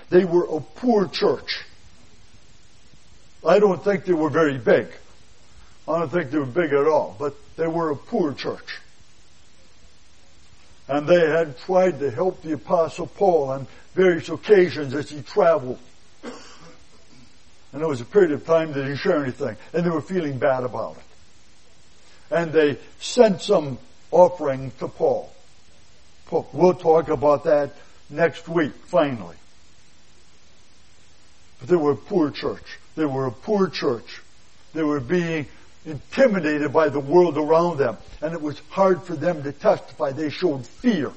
They were a poor church. I don't think they were very big. I don't think they were big at all, but they were a poor church. And they had tried to help the Apostle Paul on various occasions as he traveled. And there was a period of time they didn't share anything, and they were feeling bad about it. And they sent some offering to Paul. We'll talk about that next week, finally. But they were a poor church. They were a poor church. They were being intimidated by the world around them. And it was hard for them to testify. They showed fear.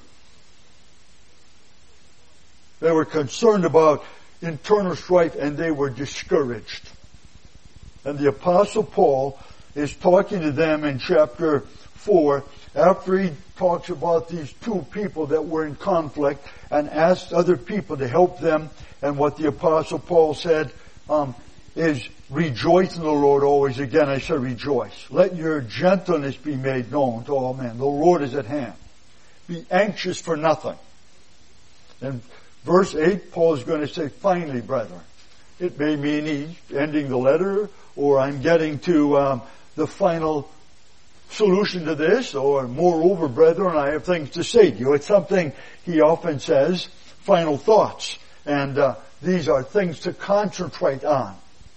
They were concerned about internal strife, and they were discouraged. And the Apostle Paul is talking to them in chapter 4 after he talks about these two people that were in conflict and asked other people to help them. And what the Apostle Paul said is, rejoice in the Lord always. Again, I said rejoice. Let your gentleness be made known to all men. The Lord is at hand. Be anxious for nothing. And verse 8, Paul is going to say, finally, brethren. It may mean he's ending the letter, or I'm getting to the final solution to this, or moreover, brethren, I have things to say to you. It's something he often says, final thoughts. And these are things to concentrate on.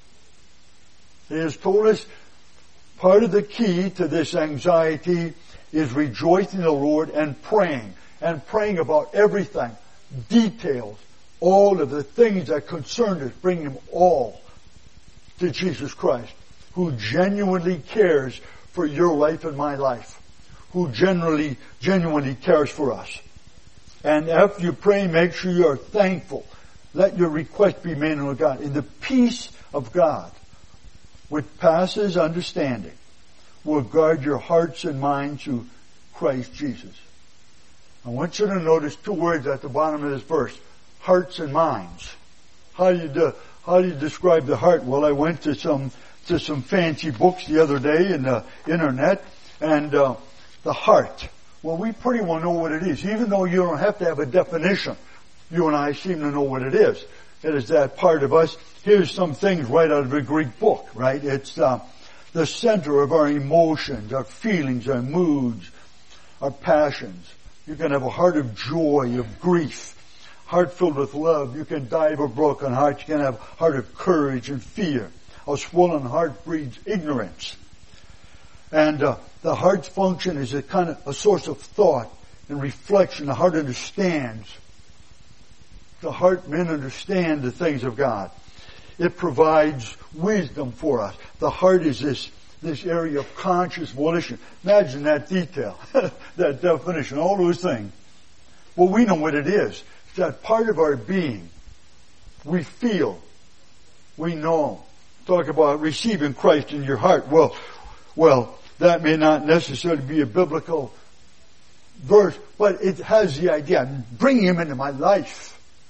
He has told us part of the key to this anxiety is rejoicing in the Lord and praying about everything, details, all of the things that concern us, bring them all to Jesus Christ, who genuinely cares for your life and my life, who genuinely cares for us. And after you pray, make sure you are thankful. Let your request be made known to God. In the peace of God, which passes understanding, will guard your hearts and minds through Christ Jesus. I want you to notice two words at the bottom of this verse: hearts and minds. How do you describe the heart? Well, I went to some fancy books the other day in the internet, and the heart. Well, we pretty well know what it is, even though you don't have to have a definition. You and I seem to know what it is. It is that part of us. Here's some things right out of a Greek book, right? It's the center of our emotions, our feelings, our moods, our passions. You can have a heart of joy, of grief, heart filled with love. You can die of a broken heart. You can have a heart of courage and fear. A swollen heart breeds ignorance. And the heart's function is a kind of a source of thought and reflection. The heart understands. The heart men understand the things of God. It provides wisdom for us. The heart is this area of conscious volition. Imagine that detail, that definition, all those things. Well, we know what it is. It's that part of our being. We feel. We know. Talk about receiving Christ in your heart. Well, that may not necessarily be a biblical verse, but it has the idea. Bring Him into my life.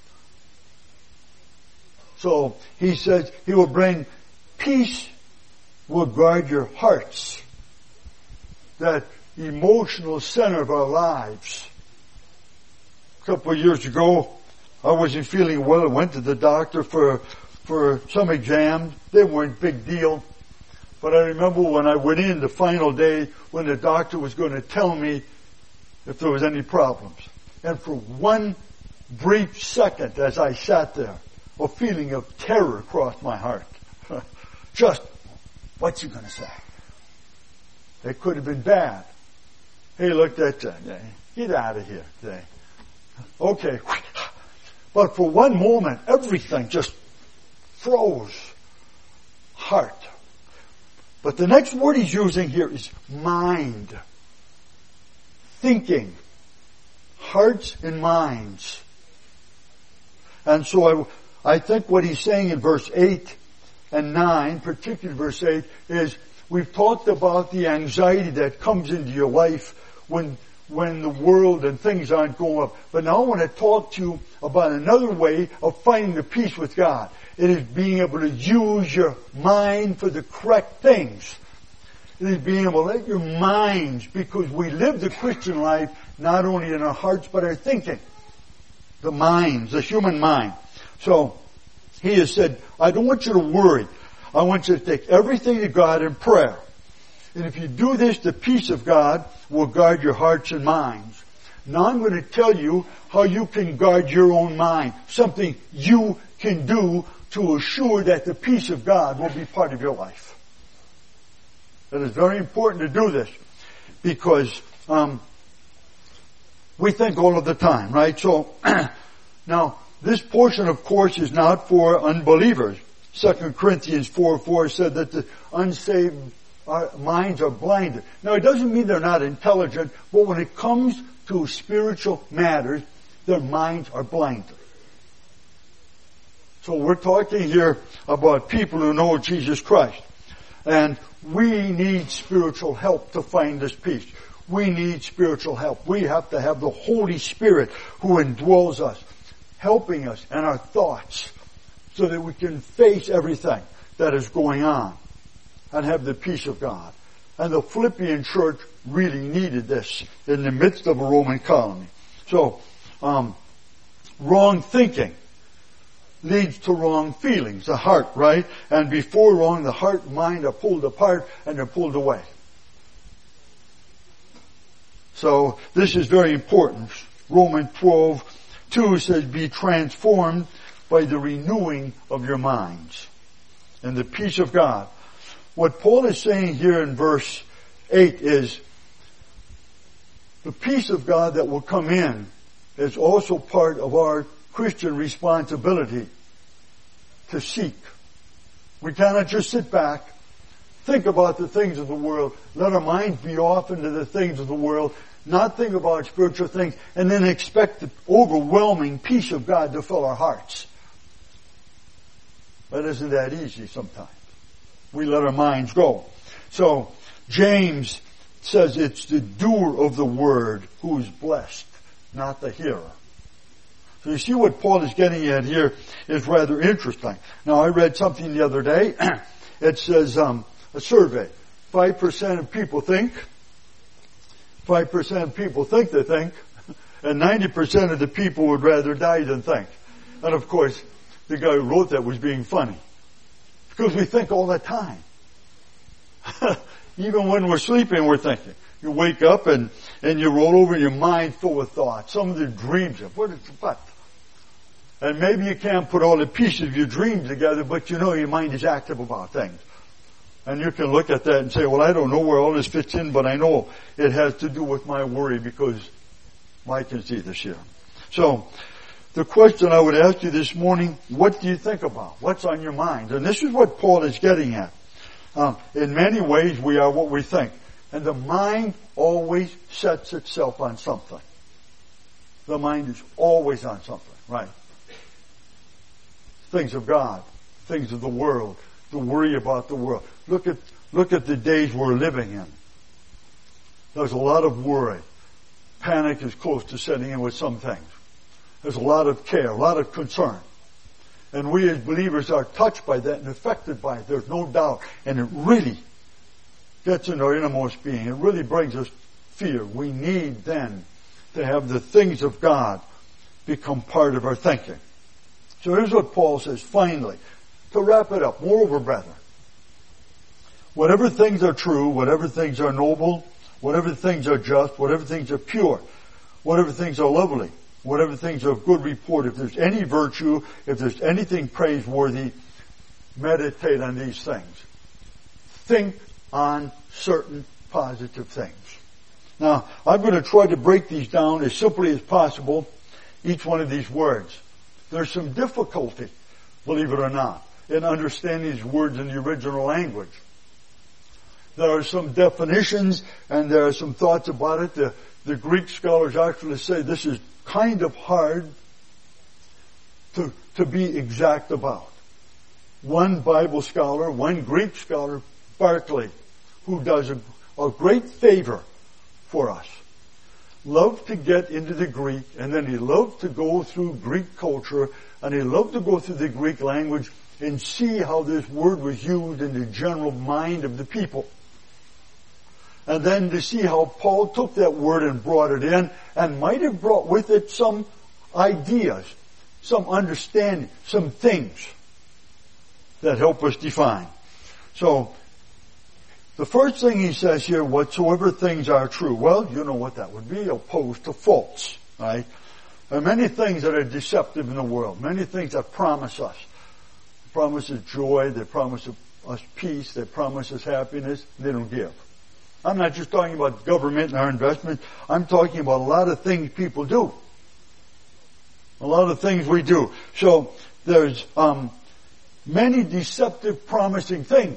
So he says He will bring peace, will guard your hearts. That emotional center of our lives. A couple of years ago, I wasn't feeling well. I went to the doctor for some exams. They weren't big deal. But I remember when I went in the final day when the doctor was going to tell me if there was any problems. And for one brief second as I sat there, a feeling of terror crossed my heart. Just, what's he going to say? It could have been bad. He looked at that. Get out of here today. Okay. But for one moment, everything just froze. Heart. But the next word he's using here is mind. Thinking. Hearts and minds. And so I think what he's saying in verse 8 and 9, particularly verse 8, is we've talked about the anxiety that comes into your life when the world and things aren't going up. But now I want to talk to you about another way of finding the peace with God. It is being able to use your mind for the correct things. It is being able to let your minds, because we live the Christian life not only in our hearts but our thinking. The minds, the human mind. So, he has said, I don't want you to worry. I want you to take everything to God in prayer. And if you do this, the peace of God will guard your hearts and minds. Now I'm going to tell you how you can guard your own mind. Something you can do to assure that the peace of God will be part of your life. It is very important to do this because we think all of the time, right? So, now, this portion, of course, is not for unbelievers. 2 Corinthians 4:4 said that the unsaved minds are blinded. Now, it doesn't mean they're not intelligent, but when it comes to spiritual matters, their minds are blinded. So we're talking here about people who know Jesus Christ. And we need spiritual help to find this peace. We need spiritual help. We have to have the Holy Spirit who indwells us, helping us and our thoughts so that we can face everything that is going on and have the peace of God. And the Philippian church really needed this in the midst of a Roman colony. So, wrong thinking leads to wrong feelings, the heart, right? And before wrong, the heart and mind are pulled apart and they're pulled away. So, this is very important. Romans 12:2 says, be transformed by the renewing of your minds. And the peace of God. What Paul is saying here in verse 8 is, the peace of God that will come in is also part of our Christian responsibility to seek. We cannot just sit back, think about the things of the world, let our minds be off into the things of the world, not think about spiritual things, and then expect the overwhelming peace of God to fill our hearts. That isn't that easy sometimes. We let our minds go. So, James says it's the doer of the word who is blessed, not the hearer. So you see what Paul is getting at here is rather interesting. Now I read something the other day. It says, a survey. 5% of people think. 5% of people think they think. And 90% of the people would rather die than think. And of course, the guy who wrote that was being funny. Because we think all the time. Even when we're sleeping, we're thinking. You wake up and you roll over in your mind full of thoughts. Some of the dreams of what? And maybe you can't put all the pieces of your dreams together, but you know your mind is active about things. And you can look at that and say, well, I don't know where all this fits in, but I know it has to do with my worry because I can see this here. So, the question I would ask you this morning, what do you think about? What's on your mind? And this is what Paul is getting at. In many ways, we are what we think. And the mind always sets itself on something. The mind is always on something, right? Things of God, things of the world, to worry about the world. Look at the days we're living in. There's a lot of worry. Panic is close to setting in with some things. There's a lot of care, a lot of concern. And we as believers are touched by that and affected by it. There's no doubt. And it really gets in our innermost being. It really brings us fear. We need then to have the things of God become part of our thinking. So here's what Paul says, finally, to wrap it up. Moreover, brethren, whatever things are true, whatever things are noble, whatever things are just, whatever things are pure, whatever things are lovely, whatever things are of good report, if there's any virtue, if there's anything praiseworthy, meditate on these things. Think on certain positive things. Now, I'm going to try to break these down as simply as possible, each one of these words. There's some difficulty, believe it or not, in understanding these words in the original language. There are some definitions and there are some thoughts about it. The Greek scholars actually say this is kind of hard to be exact about. One Bible scholar, one Greek scholar, Barclay, who does a great favor for us, loved to get into the Greek, and then he loved to go through Greek culture, and he loved to go through the Greek language and see how this word was used in the general mind of the people. And then to see how Paul took that word and brought it in, and might have brought with it some ideas, some understanding, some things that help us define. So, the first thing he says here, whatsoever things are true. Well, you know what that would be, opposed to false, right? There are many things that are deceptive in the world, many things that promise us. They promise us joy, they promise us peace, they promise us happiness, they don't give. I'm not just talking about government and our investment, I'm talking about a lot of things people do. A lot of things we do. So, there's many deceptive, promising things.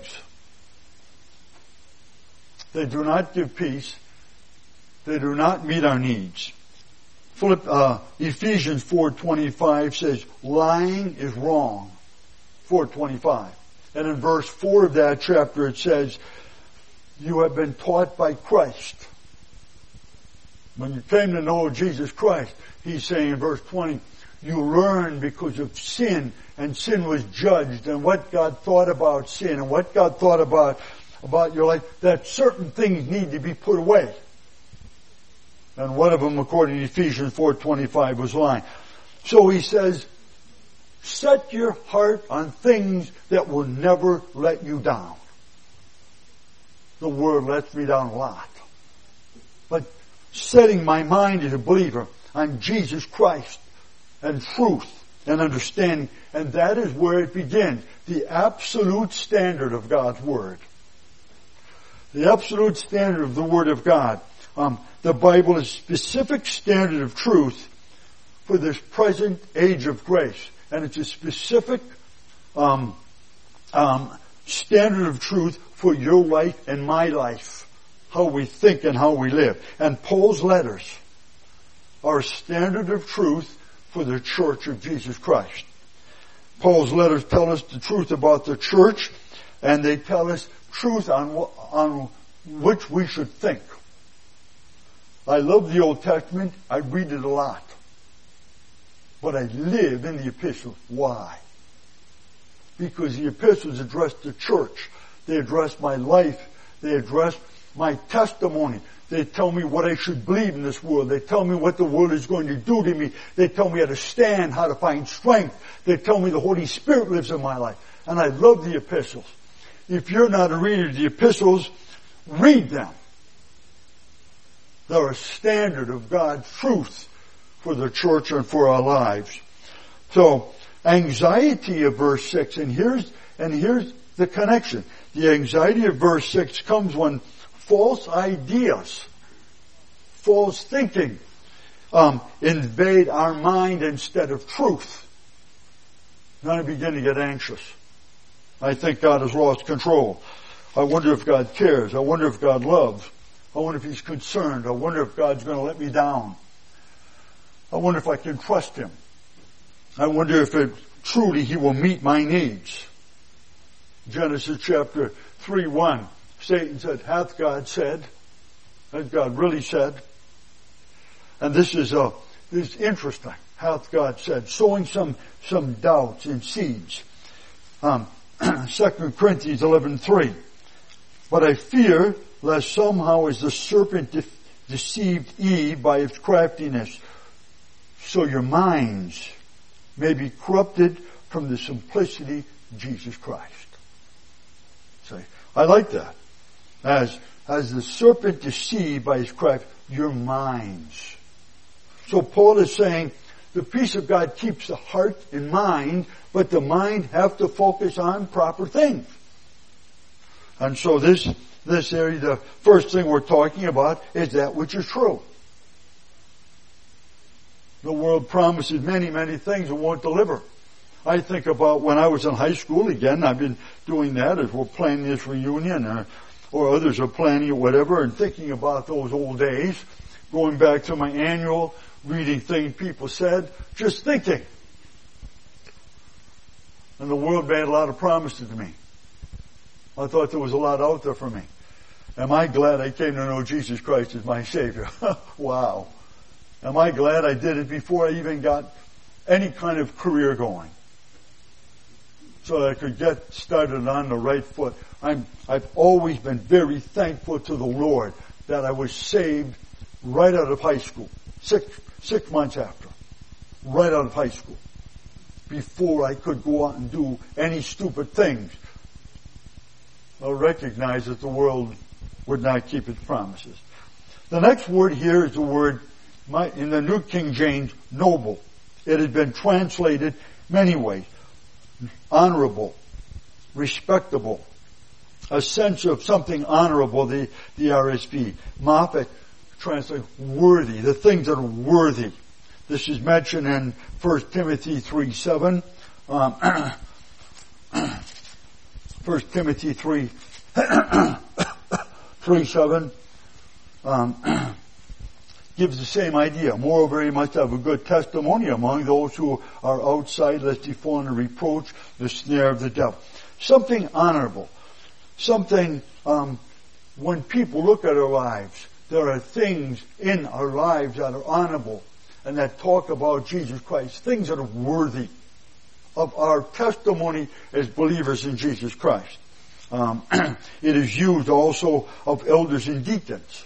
They do not give peace. They do not meet our needs. Ephesians 4:25 says, lying is wrong. 4:25. And in verse 4 of that chapter it says, you have been taught by Christ. When you came to know Jesus Christ, he's saying in verse 20, you learned because of sin, and sin was judged, and what God thought about sin, and what God thought about your life, that certain things need to be put away. And one of them, according to Ephesians 4:25, was lying. So he says, set your heart on things that will never let you down. The world lets me down a lot. But setting my mind as a believer on Jesus Christ and truth and understanding, and that is where it begins. The absolute standard of God's Word. The absolute standard of the Word of God. The Bible is a specific standard of truth for this present age of grace. And it's a specific standard of truth for your life and my life. How we think and how we live. And Paul's letters are a standard of truth for the church of Jesus Christ. Paul's letters tell us the truth about the church, and they tell us truth on which we should think. I love the Old Testament. I read it a lot. But I live in the epistles. Why? Because the epistles address the church. They address my life. They address my testimony. They tell me what I should believe in this world. They tell me what the world is going to do to me. They tell me how to stand, how to find strength. They tell me the Holy Spirit lives in my life. And I love the epistles. If you're not a reader of the epistles, read them. They're a standard of God's truth for the church and for our lives. So, anxiety of verse 6, and here's the connection. The anxiety of verse 6 comes when false ideas, false thinking, invade our mind instead of truth. Then I begin to get anxious. I think God has lost control. I wonder if God cares. I wonder if God loves. I wonder if He's concerned. I wonder if God's going to let me down. I wonder if I can trust Him. I wonder if truly He will meet my needs. Genesis chapter 3:1. Satan said, hath God said? Hath God really said? And this is interesting. Hath God said? Sowing some doubts and seeds. 2 Corinthians 11:3. But I fear lest somehow as the serpent deceived Eve by its craftiness, so your minds may be corrupted from the simplicity of Jesus Christ. So, I like that. As the serpent deceived by his craft, your minds. So Paul is saying the peace of God keeps the heart and mind, but the mind have to focus on proper things. And so this area, the first thing we're talking about is that which is true. The world promises many, many things and won't deliver. I think about when I was in high school, again, I've been doing that as we're planning this reunion, or others are planning it, whatever, and thinking about those old days, going back to my annual, reading things people said, just thinking. And the world made a lot of promises to me. I thought there was a lot out there for me. Am I glad I came to know Jesus Christ as my Savior? Wow. Am I glad I did it before I even got any kind of career going? So that I could get started on the right foot. I've always been very thankful to the Lord that I was saved right out of high school. Six months after. Right out of high school. before I could go out and do any stupid things. I recognize that the world would not keep its promises. The next word here is the word, in the New King James, noble. It has been translated many ways. Honorable, respectable, a sense of something honorable, the RSV. Moffat translates worthy, the things that are worthy. This is mentioned in 1 Timothy 3:7. 1 Timothy 3:7 gives the same idea. Moreover, he must have a good testimony among those who are outside, lest he fall into reproach, the snare of the devil. Something honorable. Something, when people look at our lives, there are things in our lives that are honorable and that talk about Jesus Christ. Things that are worthy of our testimony as believers in Jesus Christ. It is used also of elders and deacons.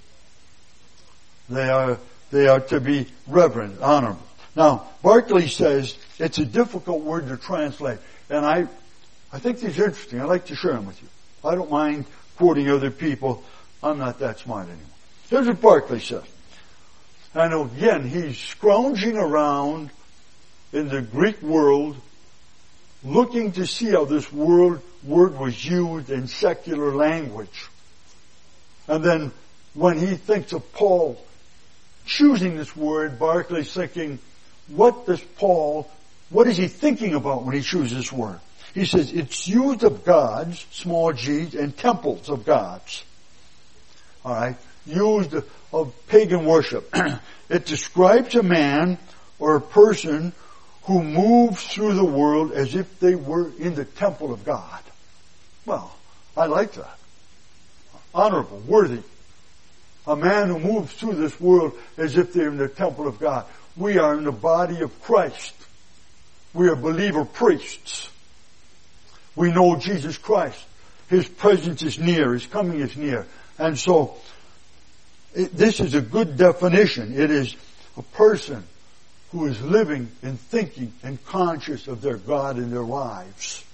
They are to be reverent, honorable. Now, Barclay says it's a difficult word to translate, and I think these are interesting. I'd like to share them with you. I don't mind quoting other people. I'm not that smart anymore. Here's what Barclay says. And again, he's scrounging around in the Greek world, looking to see how this word was used in secular language. And then when he thinks of Paul choosing this word, Barclay's thinking, what is he thinking about when he chooses this word? He says, it's used of gods, small g's, and temples of gods. Alright? Used of pagan worship. It describes a man or a person who moves through the world as if they were in the temple of God. Well, I like that. Honorable, worthy. A man who moves through this world as if they're in the temple of God. We are in the body of Christ. We are believer priests. We know Jesus Christ. His presence is near. His coming is near. And so, this is a good definition. It is a person who is living and thinking and conscious of their God in their lives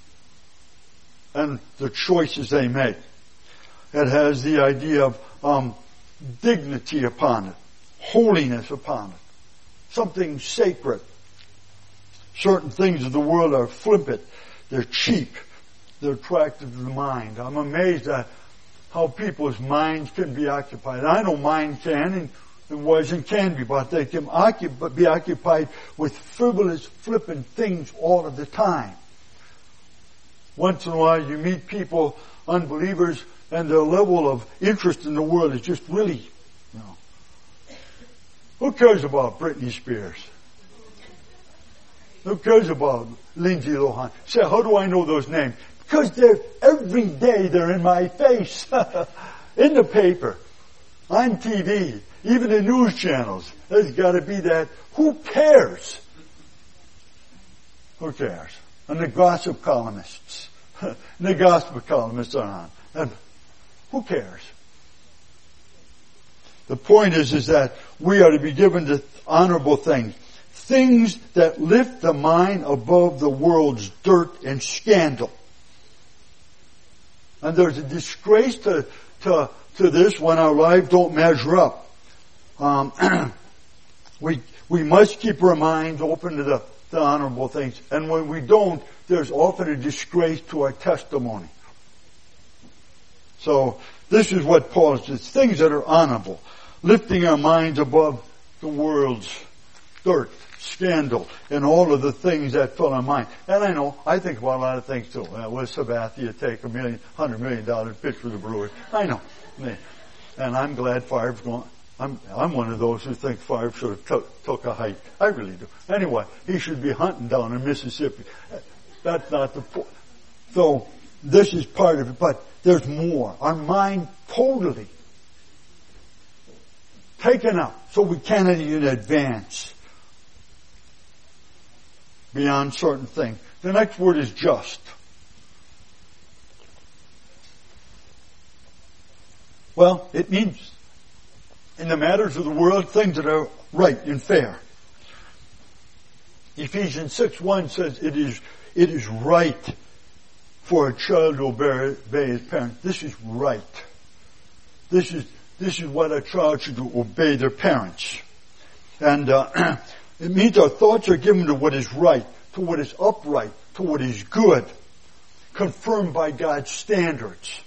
and the choices they make. It has the idea of dignity upon it, holiness upon it, something sacred. Certain things of the world are flippant, they're cheap, they're attractive to the mind. I'm amazed at how people's minds can be occupied. I know mine can, and it was and can be, but they can be occupied with frivolous, flippant things all of the time. Once in a while you meet people, unbelievers, and their level of interest in the world is just really, who cares about Britney Spears? Who cares about Lindsay Lohan? Say, how do I know those names? Because every day they're in my face. In the paper, on TV, even the news channels. There's got to be that. Who cares? Who cares? And the gossip columnists. The gossip columnists are on. And who cares? The point is that we are to be given to honorable things. Things that lift the mind above the world's dirt and scandal. And there's a disgrace to this when our lives don't measure up. We must keep our minds open to the honorable things. And when we don't, there's often a disgrace to our testimony. So, this is what Paul says. Things that are honorable. Lifting our minds above the world's dirt, scandal, and all of the things that fill our mind. And I know, I think about a lot of things too. Will Sabathia take $100 million pitch for the Brewers? I know. And I'm glad Favre's going. I'm one of those who think Favre should have took a hike. I really do. Anyway, he should be hunting down in Mississippi. That's not the point. So, this is part of it, but there's more. Our mind totally taken up, so we cannot even advance beyond certain things. The next word is just. Well, it means in the matters of the world, things that are right and fair. Ephesians 6:1 says it is right for a child to obey his parents. This is right. This is what a child should do, obey their parents. And it means our thoughts are given to what is right, to what is upright, to what is good, confirmed by God's standards.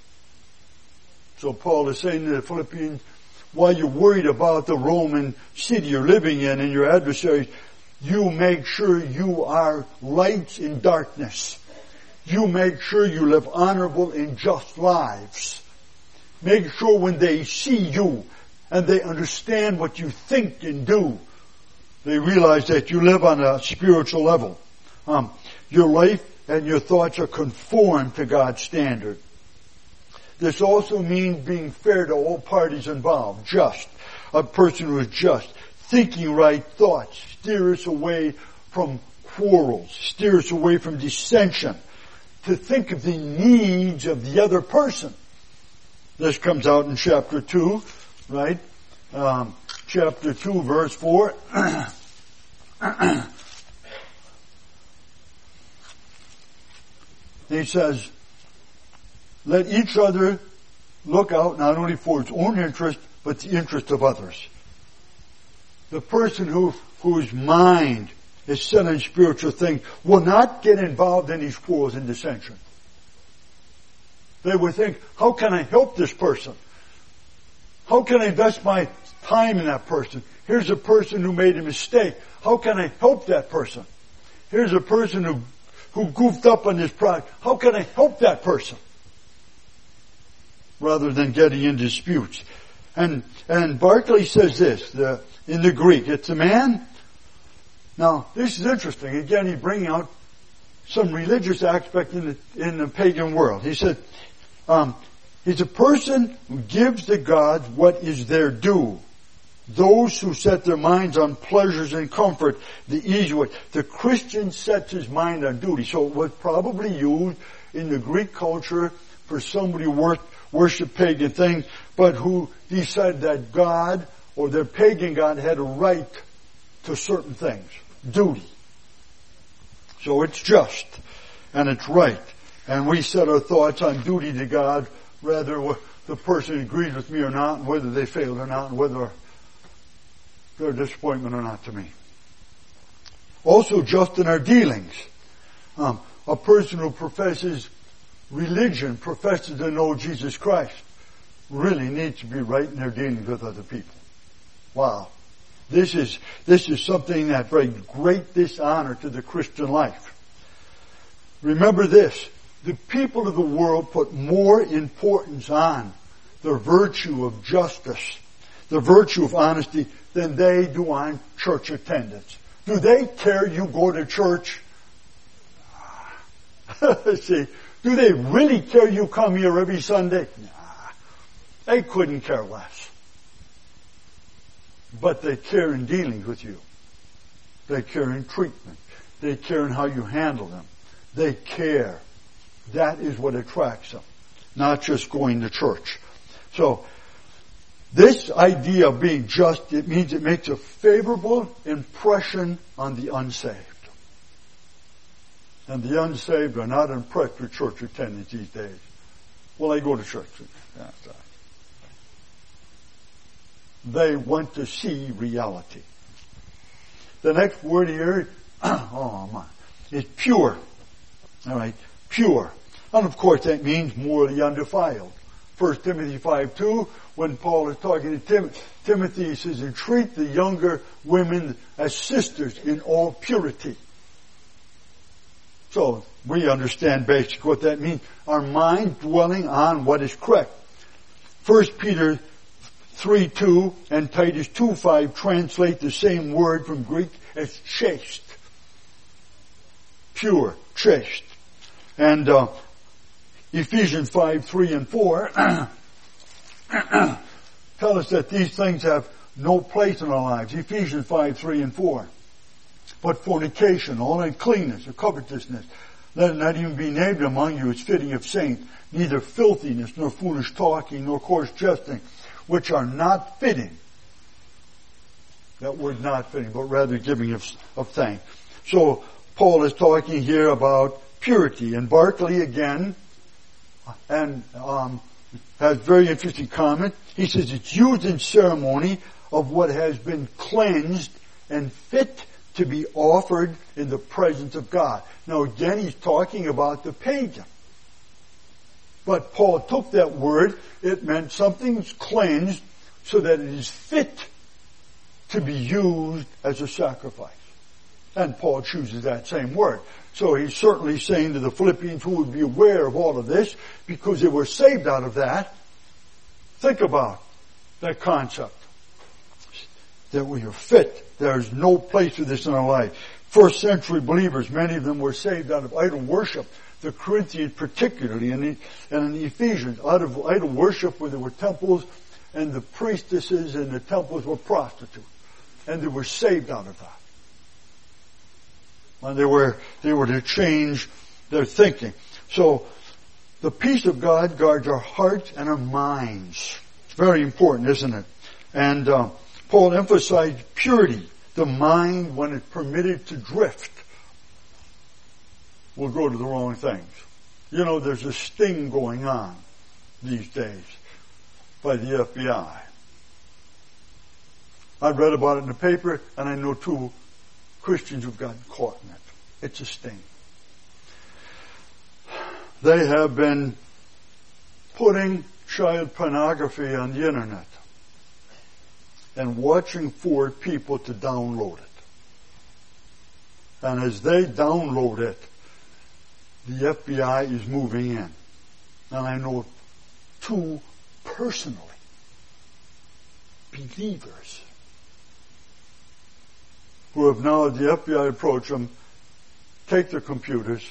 So Paul is saying to the Philippians, while you're worried about the Roman city you're living in and your adversaries, you make sure you are lights in darkness. You make sure you live honorable and just lives. Make sure when they see you and they understand what you think and do, they realize that you live on a spiritual level. Your life and your thoughts are conformed to God's standard. This also means being fair to all parties involved, just. A person who is just, thinking right thoughts, steer us away from quarrels, steer us away from dissension, to think of the needs of the other person. This comes out in chapter 2, right? Chapter 2, verse 4. He says, let each other look out not only for its own interest, but the interest of others. The person whose mind is set on spiritual things will not get involved in these quarrels and dissension. They will think, how can I help this person? How can I invest my time in that person? Here's a person who made a mistake. How can I help that person? Here's a person who goofed up on this project. How can I help that person? Rather than getting in disputes. And Barclay says this, in the Greek, it's a man. Now, this is interesting. Again, he's bringing out some religious aspect in the pagan world. He said, he's a person who gives the gods what is their due. Those who set their minds on pleasures and comfort, the easy way. The Christian sets his mind on duty. So it was probably used in the Greek culture for somebody who worshiped pagan things, but who decided that God or their pagan God had a right to certain things. Duty. So it's just and it's right. And we set our thoughts on duty to God, whether the person agrees with me or not, and whether they failed or not, and whether they're a disappointment or not to me. Also just in our dealings. A person who professes religion, professes to know Jesus Christ, really needs to be right in their dealings with other people. Wow. This is something that brings great dishonor to the Christian life. Remember this, the people of the world put more importance on the virtue of justice, the virtue of honesty, than they do on church attendance. Do they care you go to church? See, do they really care you come here every Sunday? Nah, they couldn't care less. But they care in dealing with you. They care in treatment. They care in how you handle them. They care. That is what attracts them. Not just going to church. So, this idea of being just, it means it makes a favorable impression on the unsaved. And the unsaved are not impressed with church attendance these days. Well, they go to church. That's right. They want to see reality. The next word here, is pure. All right, pure. And of course that means morally undefiled. 1 Timothy 5:2, when Paul is talking to Timothy, he says, and treat the younger women as sisters in all purity. So we understand basically what that means. Our mind dwelling on what is correct. 1 Peter 3:2 and Titus 2:5 translate the same word from Greek as chaste. Pure, chaste. And Ephesians 5:3 and 4 tell us that these things have no place in our lives. Ephesians 5:3 and 4. But fornication, all uncleanness, or covetousness, let it not even be named among you as fitting of saints, neither filthiness, nor foolish talking, nor coarse jesting, which are not fitting. That word not fitting, but rather giving of thanks. So Paul is talking here about purity. And Barclay again, and has very interesting comment. He says it's used in ceremony of what has been cleansed and fit to be offered in the presence of God. Now again, he's talking about the pagan. But Paul took that word, it meant something's cleansed so that it is fit to be used as a sacrifice. And Paul chooses that same word. So he's certainly saying to the Philippians who would be aware of all of this, because they were saved out of that. Think about that concept. That we are fit. There's no place for this in our life. First century believers, many of them were saved out of idol worship. The Corinthians particularly, and in the Ephesians, out of idol worship where there were temples, and the priestesses and the temples were prostitutes. And they were saved out of that. And they were to change their thinking. So, the peace of God guards our hearts and our minds. It's very important, isn't it? And Paul emphasized purity. The mind, when it's permitted to drift, will go to the wrong things. You know, there's a sting going on these days by the FBI. I've read about it in the paper, and I know 2 Christians who've gotten caught in it. It's a sting. They have been putting child pornography on the internet and watching for people to download it. And as they download it, the FBI is moving in. And I know 2 personally, believers, who have now had the FBI approach them, take their computers,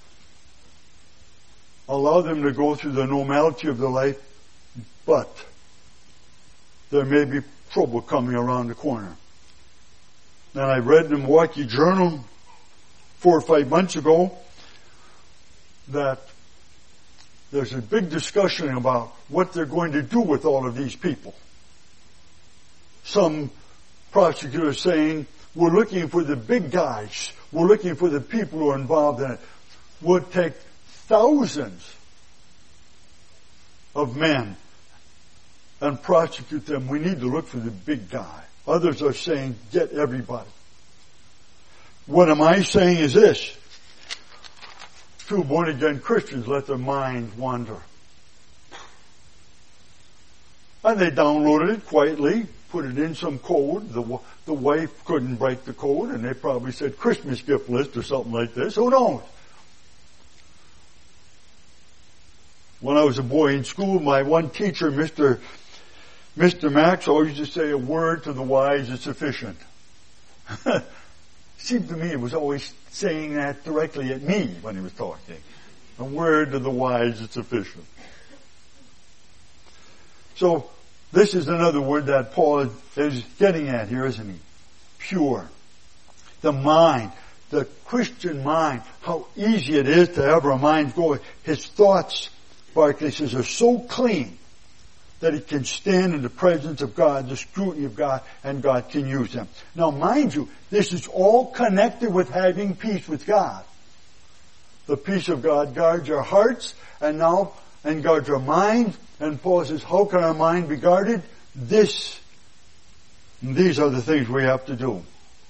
allow them to go through the normality of their life, but there may be trouble coming around the corner. And I read in the Milwaukee Journal 4 or 5 months ago that there's a big discussion about what they're going to do with all of these people. Some prosecutors saying, we're looking for the big guys. We're looking for the people who are involved in it. We'll take thousands of men and prosecute them. We need to look for the big guy. Others are saying, get everybody. What am I saying is this. 2 born-again Christians let their minds wander. And they downloaded it quietly, put it in some code. The wife couldn't break the code, and they probably said Christmas gift list or something like this. Who knows? When I was a boy in school, my one teacher, Mr. Max, always used to say, a word to the wise is sufficient. Seemed to me it was always saying that directly at me when he was talking. A word to the wise is sufficient. So, this is another word that Paul is getting at here, isn't he? Pure. The mind, the Christian mind, how easy it is to have our minds go. His thoughts, Barclay says, are so clean that he can stand in the presence of God, the scrutiny of God, and God can use them. Now, mind you, this is all connected with having peace with God. The peace of God guards our hearts and guards our mind. And Paul says, how can our mind be guarded? These are the things we have to do.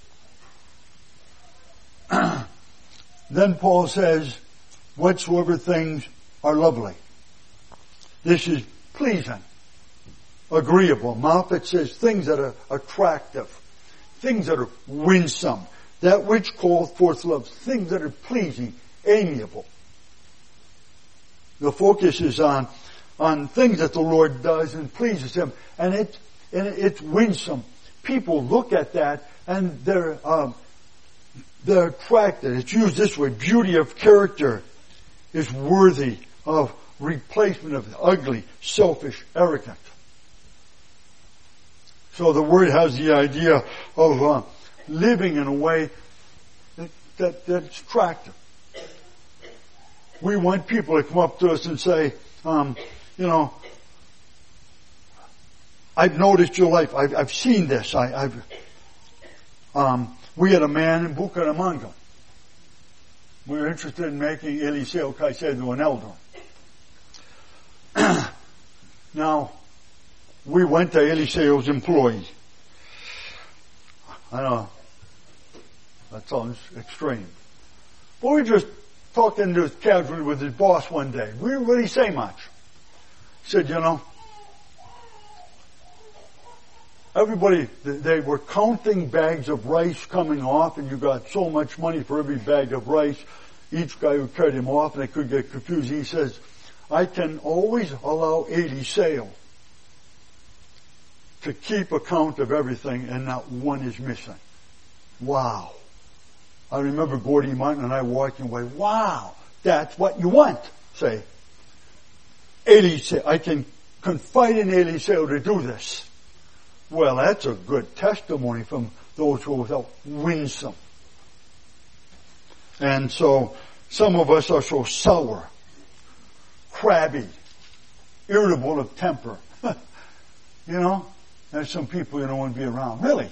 Then Paul says, whatsoever things are lovely. This is pleasing, agreeable. Moffat says things that are attractive, things that are winsome, that which calleth forth love, things that are pleasing, amiable. The focus is on things that the Lord does and pleases Him, and it's winsome. People look at that and they're attracted. It's used this way: beauty of character is worthy of replacement of the ugly, selfish, arrogant. So the word has the idea of living in a way that's attractive. We want people to come up to us and say, I've noticed your life. I've seen this. We had a man in Bucaramanga. We were interested in making Eliseo Caicedo an elder. Now, we went to Eliseo's employee. I know, that sounds extreme. But we just talking just casually with his boss one day. We didn't really say much. He said, everybody, they were counting bags of rice coming off, and you got so much money for every bag of rice. Each guy would carry them off, and they could get confused. He says, I can always allow Eliseo to keep account of everything, and not one is missing. Wow. I remember Gordy Martin and I walking away. Wow, that's what you want. Say, Eliseo, I can confide in Eliseo to do this. Well, that's a good testimony from those who are winsome. And so, some of us are so sour, crabby, irritable of temper. There's some people you don't want to be around. Really.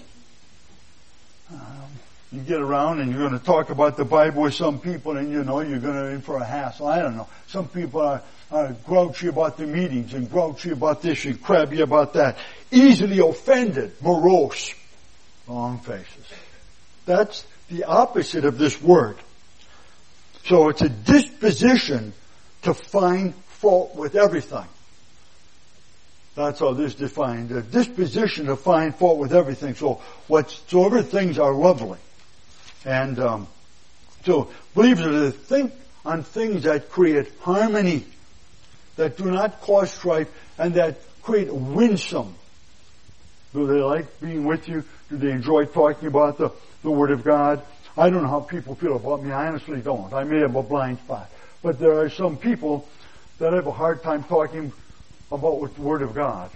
You get around and you're going to talk about the Bible with some people, and you're going to in for a hassle. I don't know. Some people are grouchy about the meetings and grouchy about this and crabby about that. Easily offended, morose, long faces. That's the opposite of this word. So it's a disposition to find fault with everything. That's how this is defined. A disposition to find fault with everything. So whatsoever things are lovely. And so believers are to think on things that create harmony, that do not cause strife, and that create winsome. Do they like being with you? Do they enjoy talking about the Word of God? I don't know how people feel about me. I honestly don't. I may have a blind spot. But there are some people that have a hard time talking about the Word of God.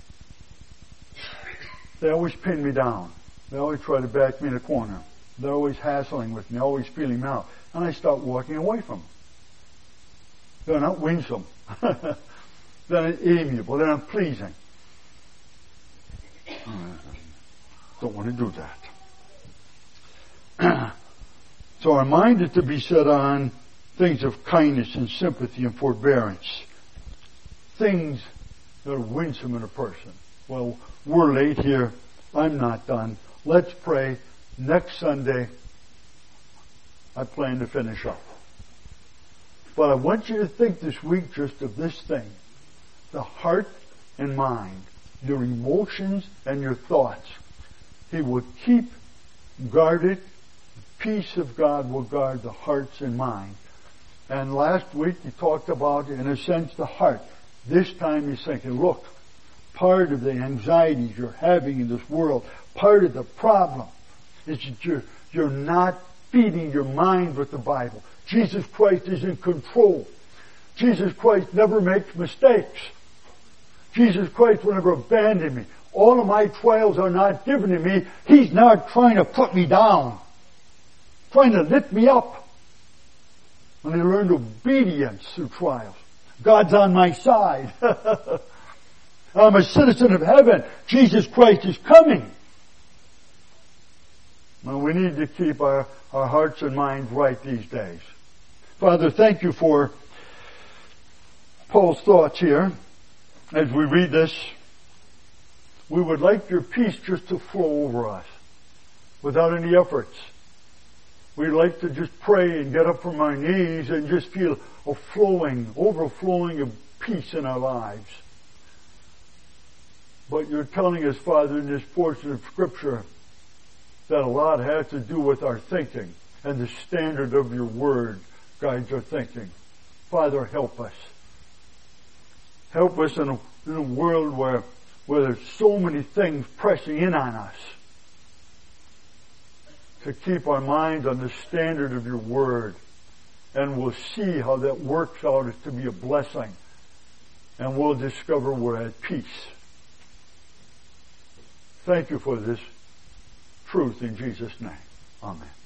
They always pin me down. They always try to back me in a corner. They're always hassling with me, always feeling me out. And I start walking away from them. They're not winsome. They're not amiable. They're not pleasing. Don't want to do that. So our mind is to be set on things of kindness and sympathy and forbearance. Things that are winsome in a person. Well, we're late here. I'm not done. Let's pray. Next Sunday, I plan to finish up. But I want you to think this week just of this thing. The heart and mind, your emotions and your thoughts. He will keep guarded. The peace of God will guard the hearts and mind. And last week he talked about, in a sense, the heart. This time he's thinking, look, part of the anxieties you're having in this world, part of the problem is that you're not feeding your mind with the Bible. Jesus Christ is in control. Jesus Christ never makes mistakes. Jesus Christ will never abandon me. All of my trials are not given to me. He's not trying to put me down, trying to lift me up. When I learned obedience through trials, God's on my side. I'm a citizen of heaven. Jesus Christ is coming. Well, we need to keep our hearts and minds right these days. Father, thank you for Paul's thoughts here. As we read this, we would like your peace just to flow over us without any efforts. We'd like to just pray and get up from our knees and just feel a overflowing of peace in our lives. But you're telling us, Father, in this portion of Scripture, that a lot has to do with our thinking, and the standard of your Word guides our thinking. Father, help us. Help us in a world where there's so many things pressing in on us, to keep our minds on the standard of your Word. And we'll see how that works out to be a blessing. And we'll discover we're at peace. Thank you for this truth in Jesus' name. Amen.